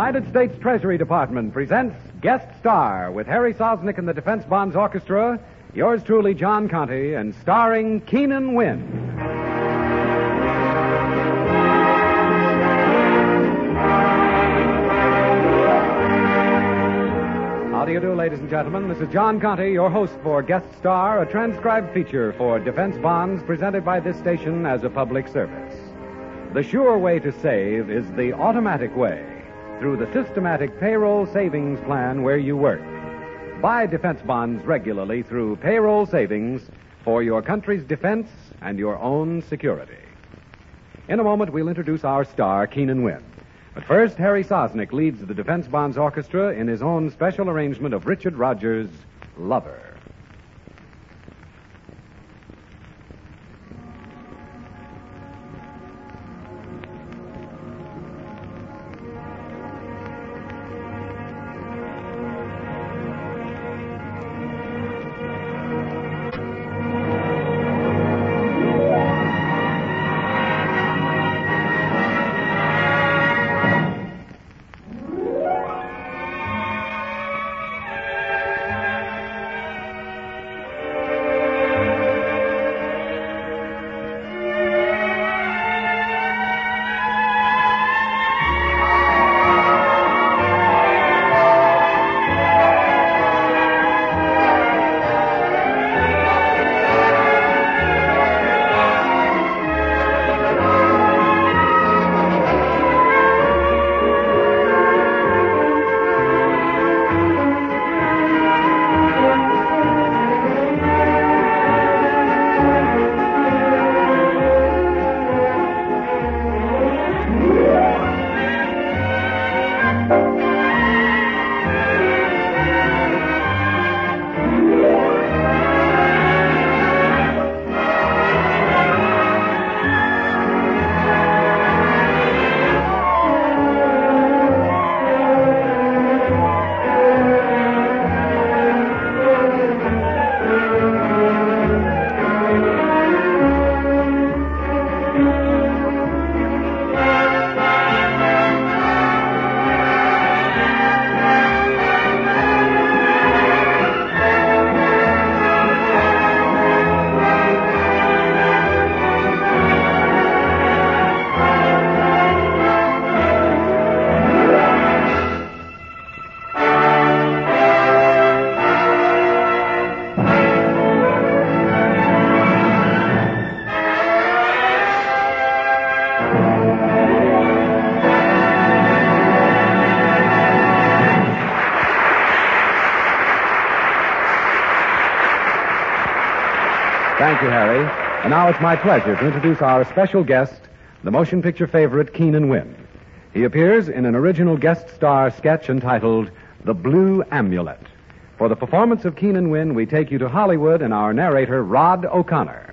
United States Treasury Department presents Guest Star with Harry Sosnick and the Defense Bonds Orchestra, yours truly, John Conte, and starring Keenan Wynn. How do you do, ladies and gentlemen? This is John Conte, your host for Guest Star, a transcribed feature for Defense Bonds presented by this station as a public service. The sure way to save is the automatic way, through the systematic payroll savings plan where you work. Buy defense bonds regularly through payroll savings for your country's defense and your own security. In a moment, we'll introduce our star, Keenan Wynn. But first, Harry Sosnick leads the Defense Bonds Orchestra in his own special arrangement of Richard Rodgers' Lover. Thank you, Harry. And now it's my pleasure to introduce our special guest, the motion picture favorite, Keenan Wynn. He appears in an original guest star sketch entitled The Blue Amulet. For the performance of Keenan Wynn, we take you to Hollywood and our narrator, Rod O'Connor.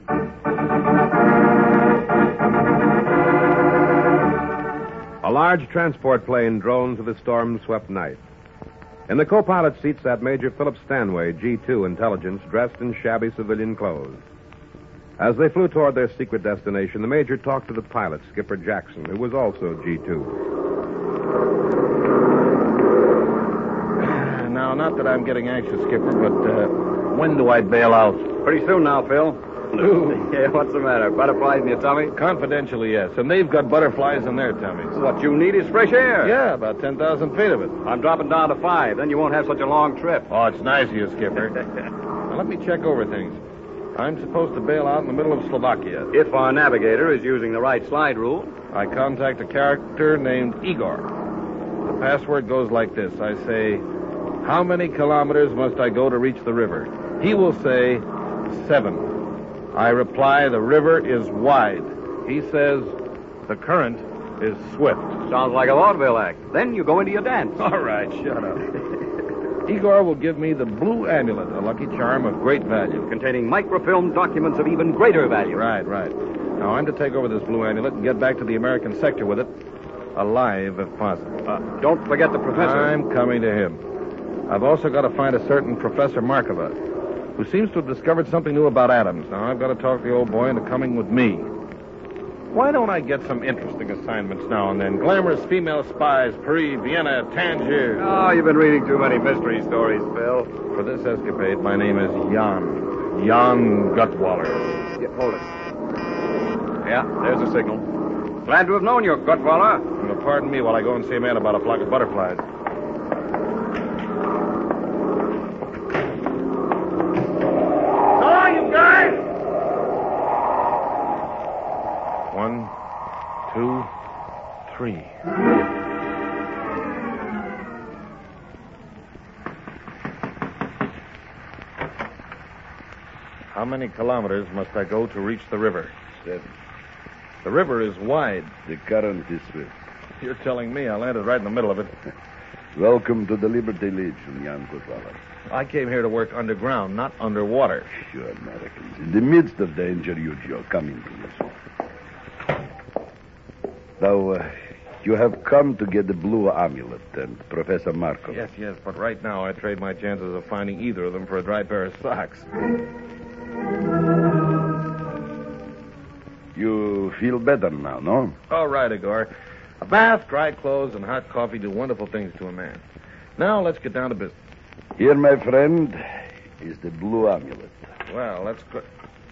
A large transport plane droned through the storm-swept night. In the co-pilot seat sat Major Philip Stanway, G2 Intelligence, dressed in shabby civilian clothes. As they flew toward their secret destination, the Major talked to the pilot, Skipper Jackson, who was also G2. Now, not that I'm getting anxious, Skipper, but when do I bail out? Pretty soon now, Phil. Yeah, what's the matter? Butterflies in your tummy? Confidentially, yes. And they've got butterflies in their tummies. What you need is fresh air. Yeah, about 10,000 feet of it. I'm dropping down to 5. Then you won't have such a long trip. Oh, it's nice of you, Skipper. Now, let me check over things. I'm supposed to bail out in the middle of Slovakia. If our navigator is using the right slide rule. I contact a character named Igor. The password goes like this. I say, how many kilometers must I go to reach the river? He will say, 7. I reply, the river is wide. He says, the current is swift. Sounds like a vaudeville act. Then you go into your dance. All right, shut up. Igor will give me the Blue Amulet, a lucky charm of great value. Containing microfilm documents of even greater value. Right. Now, I'm to take over this Blue Amulet and get back to the American sector with it, alive if possible. Don't forget the professor. I'm coming to him. I've also got to find a certain Professor Markova, who seems to have discovered something new about atoms. Now, I've got to talk the old boy into coming with me. Why don't I get some interesting assignments now and then? Glamorous female spies, Paris, Vienna, Tangier. Oh, you've been reading too many mystery stories, Phil. For this escapade, my name is Jan. Jan Gutwaller. Yeah, hold it. Yeah, there's the signal. Glad to have known you, Gutwaller. Now, pardon me while I go and see a man about a flock of butterflies. So long, you guys! 1, 2, 3. How many kilometers must I go to reach the river? 7. The river is wide. The current is swift. You're telling me I landed right in the middle of it. Welcome to the Liberty Legion, Jan Gutwaller. I came here to work underground, not underwater. You Americans. In the midst of danger, you come into this. Now, you have come to get the blue amulet and Professor Markov. Yes, but right now I trade my chances of finding either of them for a dry pair of socks. You feel better now, no? All right, Igor. A bath, dry clothes, and hot coffee do wonderful things to a man. Now let's get down to business. Here, my friend, is the blue amulet. Well, let's go.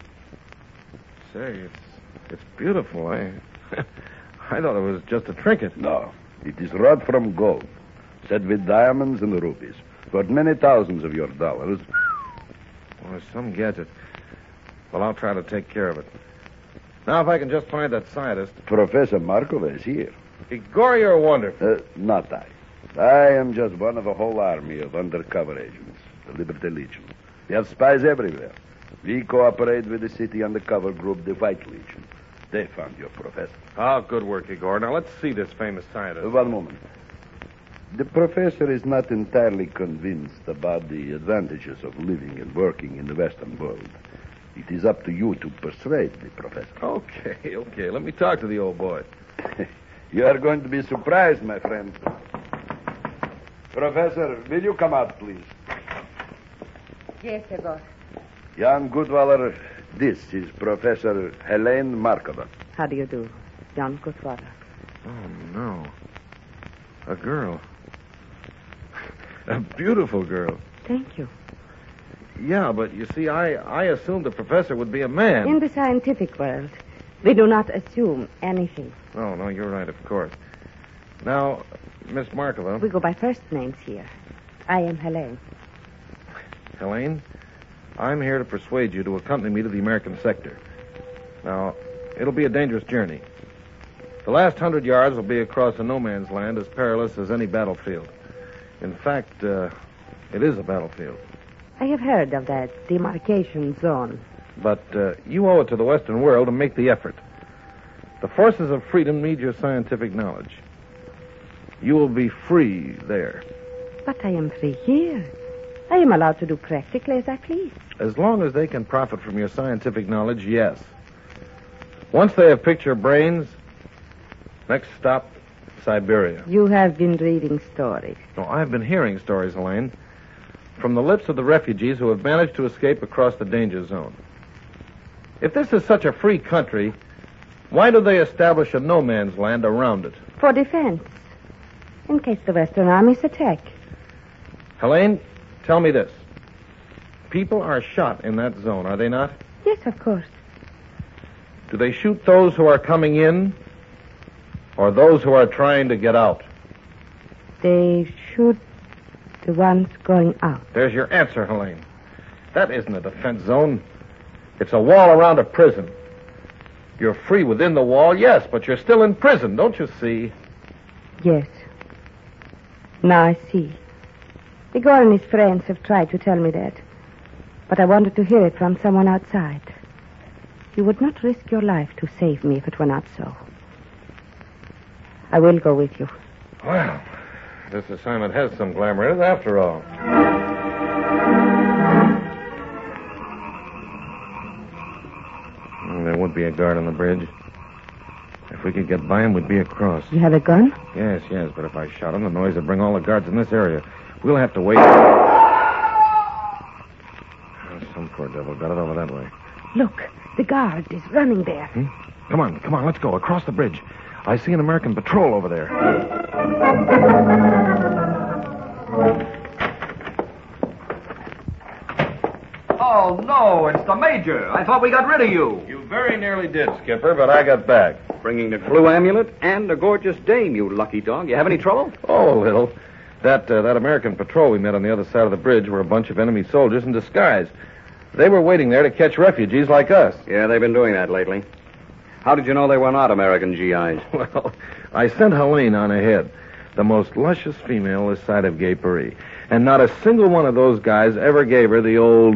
Say, it's beautiful. I thought it was just a trinket. No, it is wrought from gold, set with diamonds and rubies, worth many thousands of your dollars. Well, it's some gadget. Well, I'll try to take care of it. Now, if I can just find that scientist. Professor Markov is here. Igor, you're wonderful. Not I. I am just one of a whole army of undercover agents, the Liberty Legion. We have spies everywhere. We cooperate with the city undercover group, the White Legion. They found your professor. Oh, good work, Igor. Now, let's see this famous scientist. One moment. The professor is not entirely convinced about the advantages of living and working in the Western world. It is up to you to persuade the professor. Okay. Let me talk to the old boy. You are going to be surprised, my friend. Professor, will you come out, please? Yes, Igor. Jan Gutwaller, this is Professor Helene Markova. How do you do, Jan Gutwaller? Oh, no. A girl. A beautiful girl. Thank you. Yeah, but you see, I assumed the professor would be a man. In the scientific world, we do not assume anything. Oh, no, you're right, of course. Now, Miss Markova. We go by first names here. I am Helene. Helene, I'm here to persuade you to accompany me to the American sector. Now, it'll be a dangerous journey. The last 100 yards will be across a no man's land as perilous as any battlefield. In fact, it is a battlefield. I have heard of that demarcation zone. But you owe it to the Western world to make the effort. The forces of freedom need your scientific knowledge. You will be free there. But I am free here. I am allowed to do practically as I please. As long as they can profit from your scientific knowledge, yes. Once they have picked your brains, next stop, Siberia. You have been reading stories. No, I've been hearing stories, Helene, from the lips of the refugees who have managed to escape across the danger zone. If this is such a free country, why do they establish a no man's land around it? For defense. In case the Western armies attack. Helene, tell me this. People are shot in that zone, are they not? Yes, of course. Do they shoot those who are coming in or those who are trying to get out? They shoot the ones going out. There's your answer, Helene. That isn't a defense zone. It's a wall around a prison. You're free within the wall, yes, but you're still in prison, don't you see? Yes. Now I see. Igor and his friends have tried to tell me that. But I wanted to hear it from someone outside. You would not risk your life to save me if it were not so. I will go with you. Well, this assignment has some glamour in it after all. There would be a guard on the bridge. If we could get by him, we'd be across. You have a gun? Yes, but if I shot him, the noise would bring all the guards in this area. We'll have to wait. Some poor devil got it over that way. Look, the guard is running there. Come on, let's go. Across the bridge. I see an American patrol over there. Oh, no, it's the Major. I thought we got rid of you. You very nearly did, Skipper, but I got back. Bringing the clue amulet and a gorgeous dame, you lucky dog. You have any trouble? Oh, a little. That American patrol we met on the other side of the bridge were a bunch of enemy soldiers in disguise. They were waiting there to catch refugees like us. Yeah, they've been doing that lately. How did you know they were not American GIs? Well, I sent Helene on ahead, the most luscious female this side of Gay Paris. And not a single one of those guys ever gave her the old...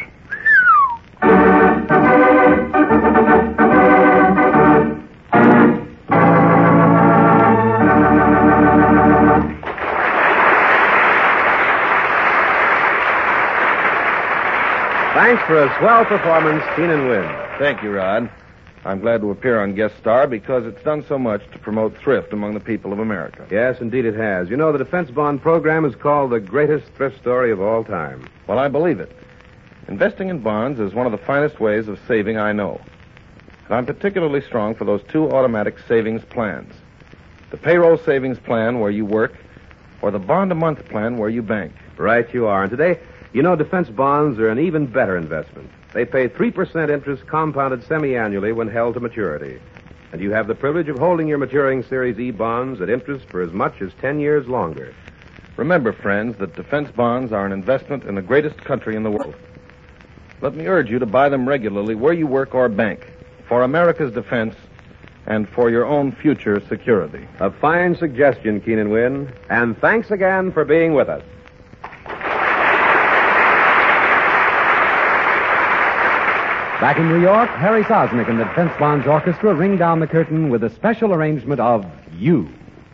Thanks for a swell performance, Keenan Wynn. Thank you, Rod. I'm glad to appear on Guest Star because it's done so much to promote thrift among the people of America. Yes, indeed it has. You know, the Defense Bond program is called the greatest thrift story of all time. Well, I believe it. Investing in bonds is one of the finest ways of saving I know. And I'm particularly strong for those two automatic savings plans. The payroll savings plan where you work, or the bond-a-month plan where you bank. Right you are. And today, you know, defense bonds are an even better investment. They pay 3% interest compounded semi-annually when held to maturity. And you have the privilege of holding your maturing Series E bonds at interest for as much as 10 years longer. Remember, friends, that defense bonds are an investment in the greatest country in the world. Let me urge you to buy them regularly where you work or bank, for America's defense and for your own future security. A fine suggestion, Keenan Wynn. And thanks again for being with us. Back in New York, Harry Sosnick and the Defense Bonds Orchestra ring down the curtain with a special arrangement of You.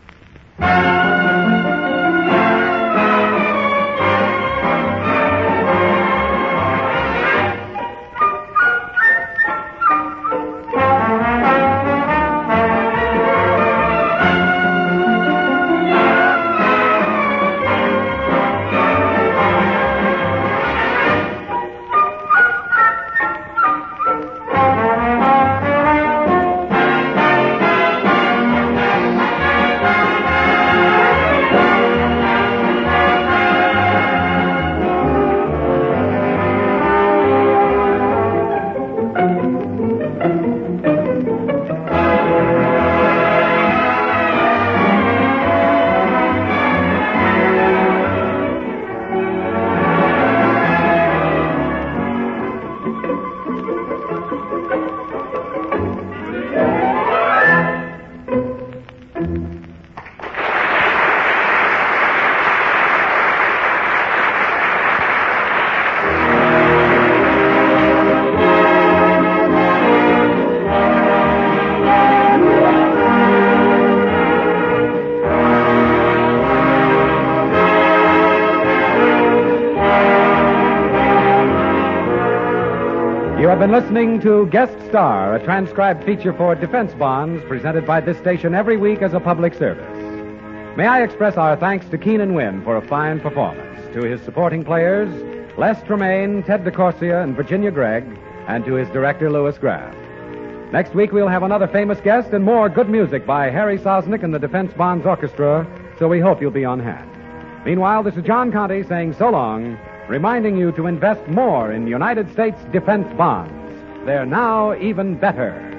You have been listening to Guest Star, a transcribed feature for defense bonds presented by this station every week as a public service. May I express our thanks to Keenan Wynn for a fine performance, to his supporting players, Les Tremaine, Ted DeCorsia, and Virginia Gregg, and to his director, Louis Graff. Next week, we'll have another famous guest and more good music by Harry Sosnick and the Defense Bonds Orchestra, so we hope you'll be on hand. Meanwhile, this is John Conte saying so long, reminding you to invest more in United States defense bonds. They're now even better.